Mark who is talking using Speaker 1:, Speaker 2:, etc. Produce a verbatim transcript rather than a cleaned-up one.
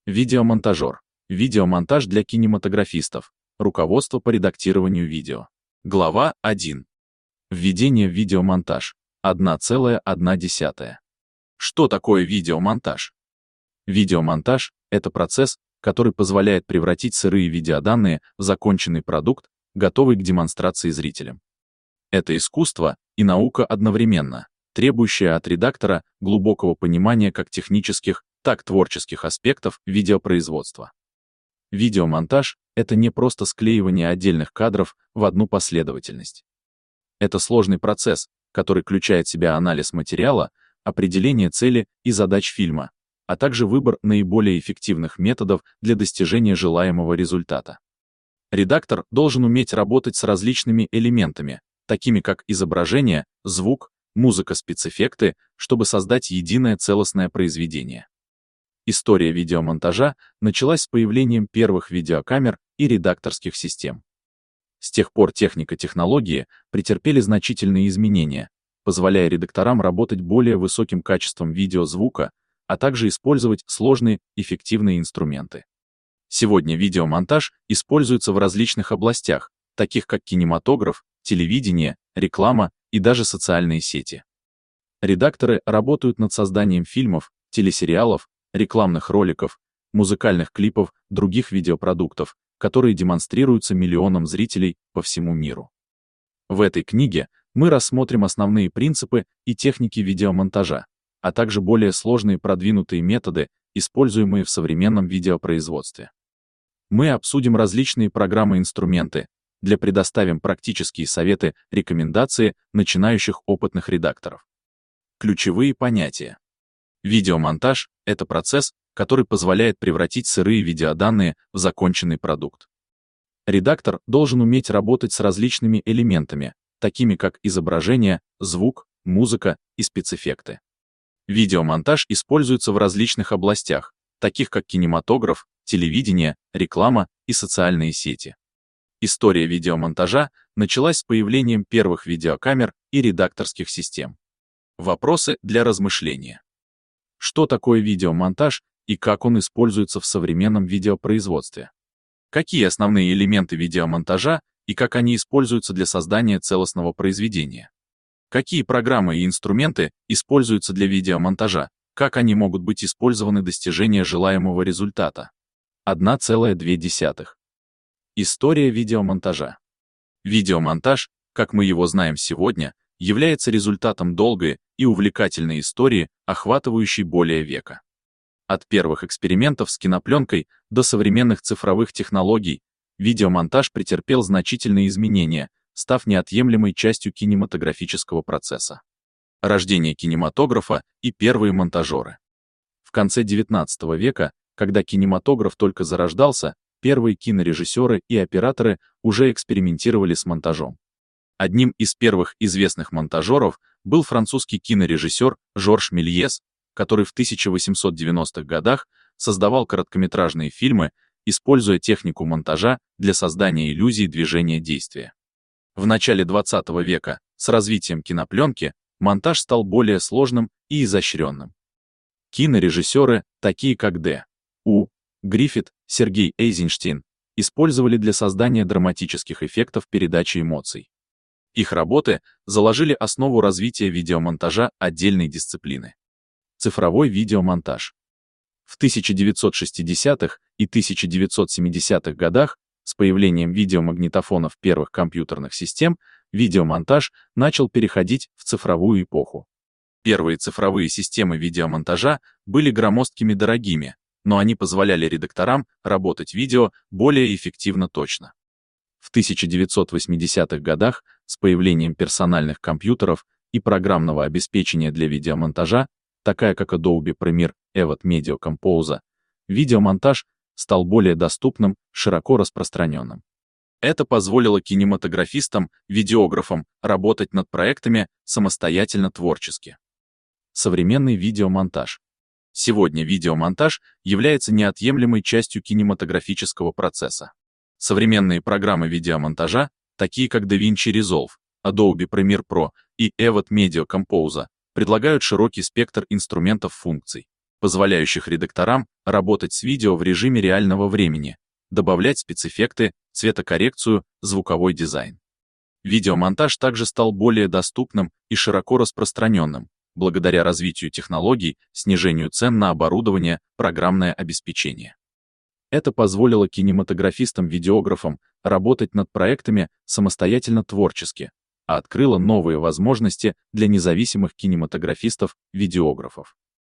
Speaker 1: Видеомонтажер. Видеомонтаж для кинематографистов. Руководство по редактированию видео. Глава один. Введение в видеомонтаж. одна целая одна десятая. Что такое видеомонтаж? Видеомонтаж — это процесс, который позволяет превратить сырые видеоданные в законченный продукт, готовый к демонстрации зрителям. Это искусство и наука одновременно, требующее от редактора глубокого понимания как технических, так и творческих аспектов видеопроизводства. Видеомонтаж — это не просто склеивание отдельных кадров в одну последовательность. Это сложный процесс, который включает в себя анализ материала, определение цели и задач фильма, а также выбор наиболее эффективных методов для достижения желаемого результата. Редактор должен уметь работать с различными элементами, такими как изображение, звук, музыка, спецэффекты, чтобы создать единое целостное произведение. История видеомонтажа началась с появлением первых видеокамер и редакторских систем. С тех пор техника и технологии претерпели значительные изменения, позволяя редакторам работать более высоким качеством видеозвука, а также использовать сложные, эффективные инструменты. Сегодня видеомонтаж используется в различных областях, таких как кинематограф, телевидение, реклама и даже социальные сети. Редакторы работают над созданием фильмов, телесериалов, рекламных роликов, музыкальных клипов, других видеопродуктов, которые демонстрируются миллионам зрителей по всему миру. В этой книге мы рассмотрим основные принципы и техники видеомонтажа, а также более сложные продвинутые методы, используемые в современном видеопроизводстве. Мы обсудим различные программы и инструменты, для предоставим практические советы, рекомендации начинающих опытных редакторов. Ключевые понятия. Видеомонтаж — это процесс, который позволяет превратить сырые видеоданные в законченный продукт. Редактор должен уметь работать с различными элементами, такими как изображение, звук, музыка и спецэффекты. Видеомонтаж используется в различных областях, таких как кинематограф, телевидение, реклама и социальные сети. История видеомонтажа началась с появлением первых видеокамер и редакторских систем. Вопросы для размышления. Что такое видеомонтаж и как он используется в современном видеопроизводстве? Какие основные элементы видеомонтажа и как они используются для создания целостного произведения? Какие программы и инструменты используются для видеомонтажа? Как они могут быть использованы для достижения желаемого результата? одна целая две десятых. История видеомонтажа. Видеомонтаж, как мы его знаем сегодня, является результатом долгой и увлекательной истории, охватывающей более века. От первых экспериментов с кинопленкой до современных цифровых технологий, видеомонтаж претерпел значительные изменения, став неотъемлемой частью кинематографического процесса. Рождение кинематографа и первые монтажеры. В конце девятнадцатого века, когда кинематограф только зарождался, первые кинорежиссеры и операторы уже экспериментировали с монтажом. Одним из первых известных монтажеров был французский кинорежиссер Жорж Мельес, который в тысяча восемьсот девяностых годах создавал короткометражные фильмы, используя технику монтажа для создания иллюзии движения действия. В начале двадцатого века, с развитием кинопленки, монтаж стал более сложным и изощренным. Кинорежиссеры, такие как Д. У. Гриффит, Сергей Эйзенштейн, использовали для создания драматических эффектов передачи эмоций. Их работы заложили основу развития видеомонтажа отдельной дисциплины. Цифровой видеомонтаж. В тысяча девятьсот шестидесятых и тысяча девятьсот семидесятых годах с появлением видеомагнитофонов первых компьютерных систем видеомонтаж начал переходить в цифровую эпоху. Первые цифровые системы видеомонтажа были громоздкими дорогими, но они позволяли редакторам работать видео более эффективно точно. В тысяча девятьсот восьмидесятых годах с появлением персональных компьютеров и программного обеспечения для видеомонтажа, такая как Adobe Premiere, Avid Media Composer, видеомонтаж стал более доступным, широко распространенным. Это позволило кинематографистам, видеографам работать над проектами самостоятельно творчески. Современный видеомонтаж. Сегодня видеомонтаж является неотъемлемой частью кинематографического процесса. Современные программы видеомонтажа, такие как DaVinci Resolve, Adobe Premiere Pro и Avid Media Composer, предлагают широкий спектр инструментов функций, позволяющих редакторам работать с видео в режиме реального времени, добавлять спецэффекты, цветокоррекцию, звуковой дизайн. Видеомонтаж также стал более доступным и широко распространенным, благодаря развитию технологий, снижению цен на оборудование, программное обеспечение. Это позволило кинематографистам-видеографам работать над проектами самостоятельно творчески, а открыло новые возможности для независимых кинематографистов-видеографов.